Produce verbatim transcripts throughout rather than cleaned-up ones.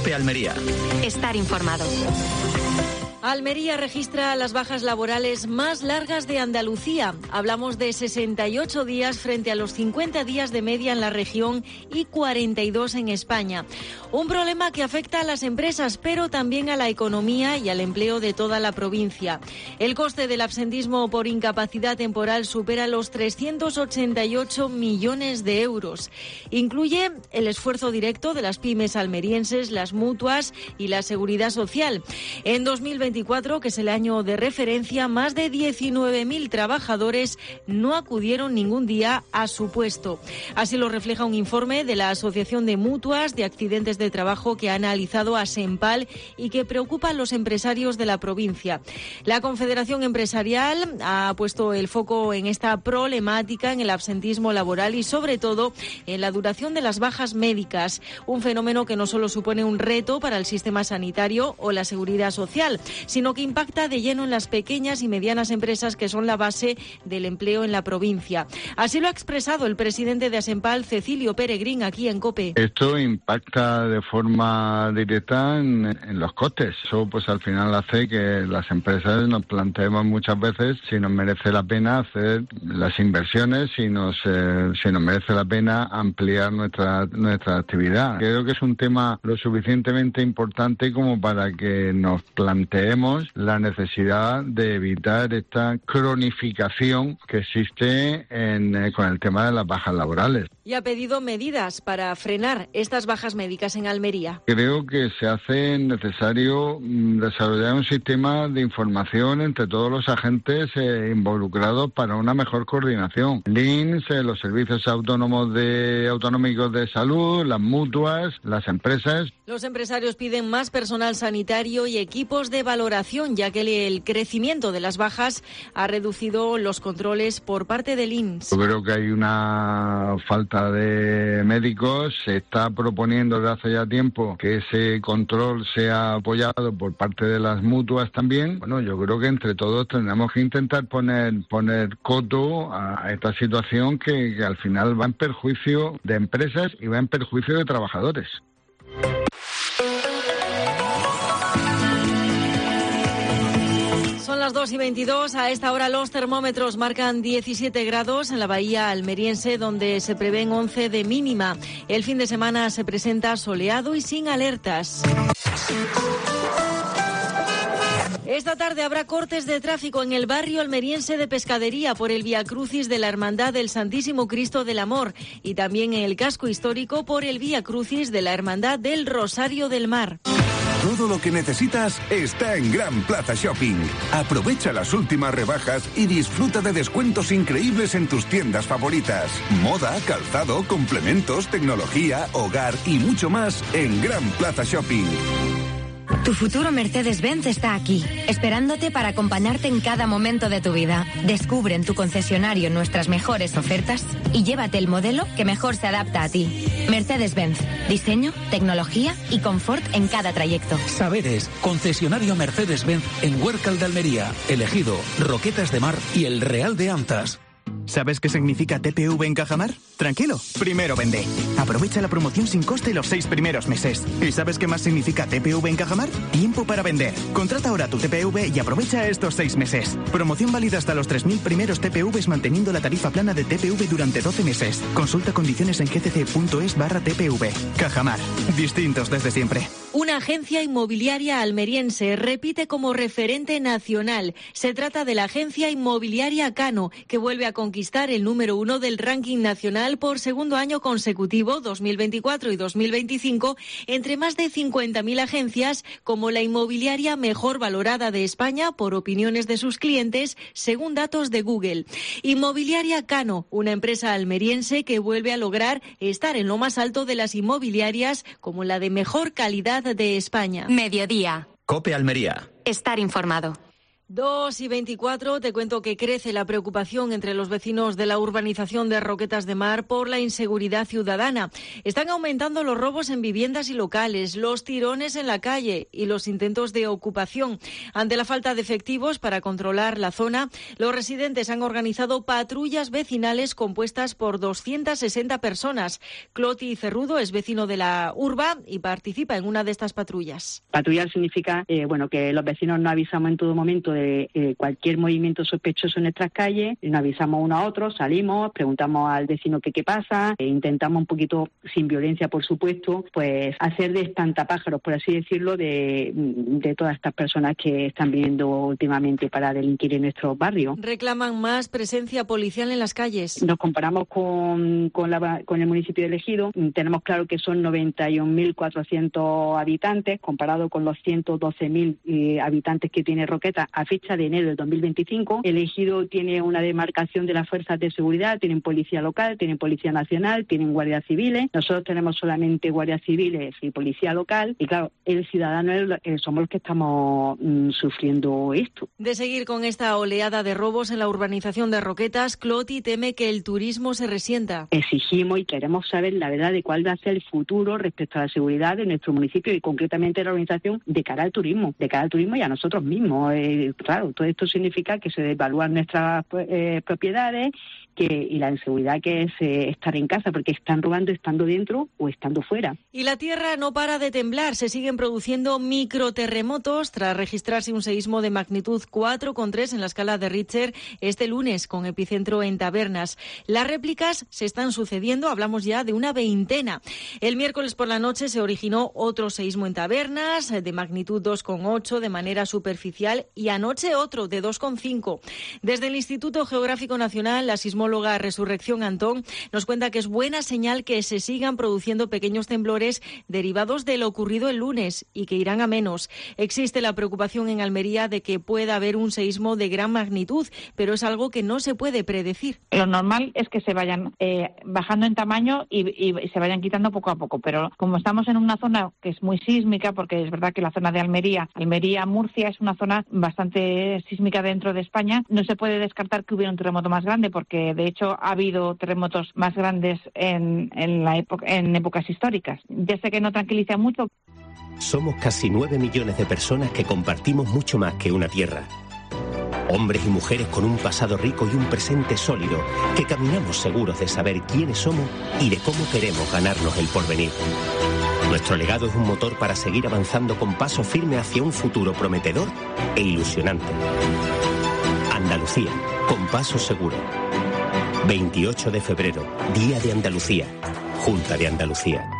COPE Almería. Estar informado. Almería registra las bajas laborales más largas de Andalucía. Hablamos de sesenta y ocho días frente a los cincuenta días de media en la región y cuarenta y dos en España. Un problema que afecta a las empresas, pero también a la economía y al empleo de toda la provincia. El coste del absentismo por incapacidad temporal supera los trescientos ochenta y ocho millones de euros. Incluye el esfuerzo directo de las pymes almerienses, las mutuas y la seguridad social. En dos mil veinticuatro, que es el año de referencia, más de diecinueve mil trabajadores no acudieron ningún día a su puesto. Así lo refleja un informe de la Asociación de Mutuas de Accidentes de Trabajo que ha analizado a Sempal y que preocupa a los empresarios de la provincia. La Confederación Empresarial ha puesto el foco en esta problemática, en el absentismo laboral y sobre todo en la duración de las bajas médicas, un fenómeno que no solo supone un reto para el sistema sanitario o la seguridad social, sino que impacta de lleno en las pequeñas y medianas empresas que son la base del empleo en la provincia. Así lo ha expresado el presidente de Asempal, Cecilio Peregrín, aquí en COPE. Esto impacta de forma directa en, en los costes. Eso pues al final hace que las empresas nos planteemos muchas veces si nos merece la pena hacer las inversiones, si nos, eh, si nos merece la pena ampliar nuestra, nuestra actividad. Creo que es un tema lo suficientemente importante como para que nos planteemos la necesidad de evitar esta cronificación que existe en, eh, con el tema de las bajas laborales. Y ha pedido medidas para frenar estas bajas médicas en Almería. Creo que se hace necesario desarrollar un sistema de información entre todos los agentes eh, involucrados para una mejor coordinación. L I N S, eh, los servicios autónomos de autonómicos de salud, las mutuas, las empresas. Los empresarios piden más personal sanitario y equipos de valoración, ya que el crecimiento de las bajas ha reducido los controles por parte del I N S. Yo creo que hay una falta de médicos. Se está proponiendo desde hace ya tiempo que ese control sea apoyado por parte de las mutuas también. Bueno, yo creo que entre todos tendremos que intentar poner poner coto a esta situación que, que al final va en perjuicio de empresas y va en perjuicio de trabajadores. Son las dos y veintidós. A esta hora los termómetros marcan diecisiete grados en la bahía almeriense, donde se prevén once de mínima. El fin de semana se presenta soleado y sin alertas. Esta tarde habrá cortes de tráfico en el barrio almeriense de Pescadería por el Viacrucis de la Hermandad del Santísimo Cristo del Amor y también en el casco histórico por el Viacrucis de la Hermandad del Rosario del Mar. Todo lo que necesitas está en Gran Plaza Shopping. Aprovecha las últimas rebajas y disfruta de descuentos increíbles en tus tiendas favoritas. Moda, calzado, complementos, tecnología, hogar y mucho más en Gran Plaza Shopping. Tu futuro Mercedes-Benz está aquí, esperándote para acompañarte en cada momento de tu vida. Descubre en tu concesionario nuestras mejores ofertas y llévate el modelo que mejor se adapta a ti. Mercedes-Benz, diseño, tecnología y confort en cada trayecto. Saberes, concesionario Mercedes-Benz en Huércal de Almería, Elegido, Roquetas de Mar y El Real de Antas. ¿Sabes qué significa T P V en Cajamar? Tranquilo, primero vende. Aprovecha la promoción sin coste los seis primeros meses. ¿Y sabes qué más significa T P V en Cajamar? Tiempo para vender. Contrata ahora tu T P V y aprovecha estos seis meses. Promoción válida hasta los tres mil primeros T P Vs manteniendo la tarifa plana de T P V durante doce meses. Consulta condiciones en gcc.es barra TPV. Cajamar. Distintos desde siempre. Una agencia inmobiliaria almeriense repite como referente nacional. Se trata de la agencia inmobiliaria Cano, que vuelve a conquistar el número uno del ranking nacional por segundo año consecutivo, dos mil veinticuatro y dos mil veinticinco, entre más de cincuenta mil agencias como la inmobiliaria mejor valorada de España por opiniones de sus clientes, según datos de Google. Inmobiliaria Cano, una empresa almeriense que vuelve a lograr estar en lo más alto de las inmobiliarias como la de mejor calidad de España. Mediodía. COPE Almería. Estar informado. dos y veinticuatro, te cuento que crece la preocupación entre los vecinos de la urbanización de Roquetas de Mar por la inseguridad ciudadana. Están aumentando los robos en viviendas y locales, los tirones en la calle y los intentos de ocupación. Ante la falta de efectivos para controlar la zona, los residentes han organizado patrullas vecinales compuestas por doscientas sesenta personas. Cloti Cerrudo es vecino de la urba y participa en una de estas patrullas. Patrullar significa eh, bueno, que los vecinos no avisamos en todo momento de de eh, cualquier movimiento sospechoso en nuestras calles, nos avisamos uno a otro, salimos, preguntamos al vecino que qué pasa, e intentamos un poquito, sin violencia por supuesto, pues hacer de espantapájaros, por así decirlo, de, de todas estas personas que están viniendo últimamente para delinquir en nuestros barrios. Reclaman más presencia policial en las calles. Nos comparamos con, con, la, con el municipio de Ejido, tenemos claro que son noventa y un mil cuatrocientos habitantes, comparado con los ciento doce mil eh, habitantes que tiene Roquetas a fecha de enero del dos mil veinticinco. El Ejido tiene una demarcación de las fuerzas de seguridad, tienen policía local, tienen policía nacional, tienen guardias civiles. Nosotros tenemos solamente guardias civiles y policía local. Y claro, el ciudadano eh, somos los que estamos mm, sufriendo esto. De seguir con esta oleada de robos en la urbanización de Roquetas, Cloti teme que el turismo se resienta. Exigimos y queremos saber la verdad de cuál va a ser el futuro respecto a la seguridad de nuestro municipio y concretamente la organización de cara al turismo, de cara al turismo y a nosotros mismos. Eh, Claro, todo esto significa que se devalúan nuestras eh, propiedades que, y la inseguridad que es eh, estar en casa, porque están robando estando dentro o estando fuera. Y la tierra no para de temblar. Se siguen produciendo microterremotos tras registrarse un seísmo de magnitud cuatro coma tres en la escala de Richter este lunes, con epicentro en Tabernas. Las réplicas se están sucediendo, hablamos ya de una veintena. El miércoles por la noche se originó otro seísmo en Tabernas, de magnitud dos coma ocho de manera superficial, y anoche otro de dos coma cinco. Desde el Instituto Geográfico Nacional, la sismóloga Resurrección Antón nos cuenta que es buena señal que se sigan produciendo pequeños temblores derivados de lo ocurrido el lunes y que irán a menos. Existe la preocupación en Almería de que pueda haber un seísmo de gran magnitud, pero es algo que no se puede predecir. Lo normal es que se vayan eh, bajando en tamaño y, y se vayan quitando poco a poco, pero como estamos en una zona que es muy sísmica, porque es verdad que la zona de Almería, Almería-Murcia es una zona bastante sísmica dentro de España, no se puede descartar que hubiera un terremoto más grande, porque de hecho ha habido terremotos más grandes en, en, la época, en épocas históricas. Ya sé que no tranquiliza mucho. Somos casi nueve millones de personas que compartimos mucho más que una tierra. Hombres y mujeres con un pasado rico y un presente sólido, que caminamos seguros de saber quiénes somos y de cómo queremos ganarnos el porvenir. Nuestro legado es un motor para seguir avanzando con paso firme hacia un futuro prometedor e ilusionante. Andalucía, con paso seguro. veintiocho de febrero, Día de Andalucía, Junta de Andalucía.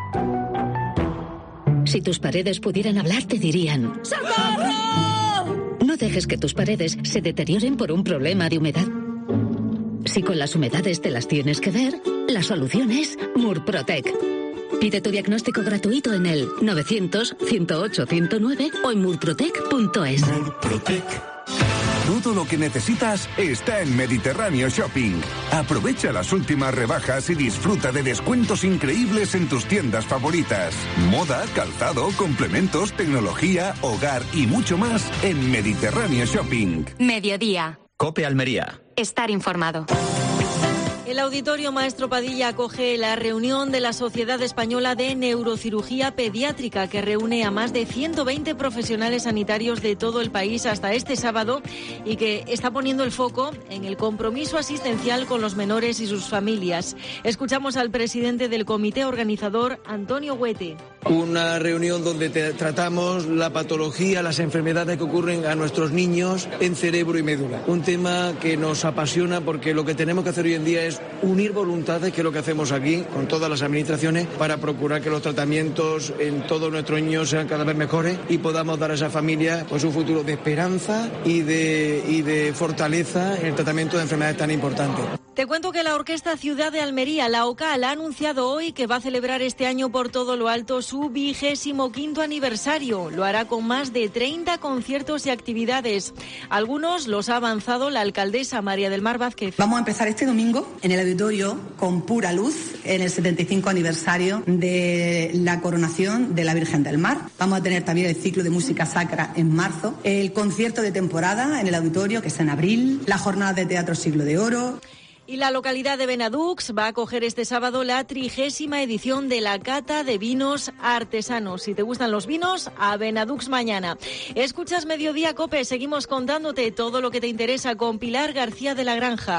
Si tus paredes pudieran hablar, te dirían: ¡socorro! No dejes que tus paredes se deterioren por un problema de humedad. Si con las humedades te las tienes que ver, la solución es Murprotec. Pide tu diagnóstico gratuito en el novecientos, ciento ocho, ciento nueve o en murprotec punto es. Murprotec. Todo lo que necesitas está en Mediterráneo Shopping. Aprovecha las últimas rebajas y disfruta de descuentos increíbles en tus tiendas favoritas. Moda, calzado, complementos, tecnología, hogar y mucho más en Mediterráneo Shopping. Mediodía. COPE Almería. Estar informado. El Auditorio Maestro Padilla acoge la reunión de la Sociedad Española de Neurocirugía Pediátrica, que reúne a más de ciento veinte profesionales sanitarios de todo el país hasta este sábado y que está poniendo el foco en el compromiso asistencial con los menores y sus familias. Escuchamos al presidente del comité organizador, Antonio Huete. Una reunión donde te tratamos la patología, las enfermedades que ocurren a nuestros niños en cerebro y médula. Un tema que nos apasiona porque lo que tenemos que hacer hoy en día es unir voluntades, que es lo que hacemos aquí con todas las administraciones, para procurar que los tratamientos en todos nuestros niños sean cada vez mejores y podamos dar a esa familia pues un futuro de esperanza y de, y de fortaleza en el tratamiento de enfermedades tan importantes. Te cuento que la Orquesta Ciudad de Almería, la OCAL, ha anunciado hoy que va a celebrar este año por todo lo alto su vigésimo quinto aniversario. Lo hará con más de treinta conciertos y actividades. Algunos los ha avanzado la alcaldesa María del Mar Vázquez. Vamos a empezar este domingo en el auditorio con Pura Luz, en el setenta y cinco aniversario de la coronación de la Virgen del Mar. Vamos a tener también el ciclo de música sacra en marzo, el concierto de temporada en el auditorio, que es en abril, la jornada de teatro Siglo de Oro. Y la localidad de Benadux va a acoger este sábado la trigésima edición de la cata de vinos artesanos. Si te gustan los vinos, a Benadux mañana. Escuchas Mediodía COPE, seguimos contándote todo lo que te interesa con Pilar García de la Granja.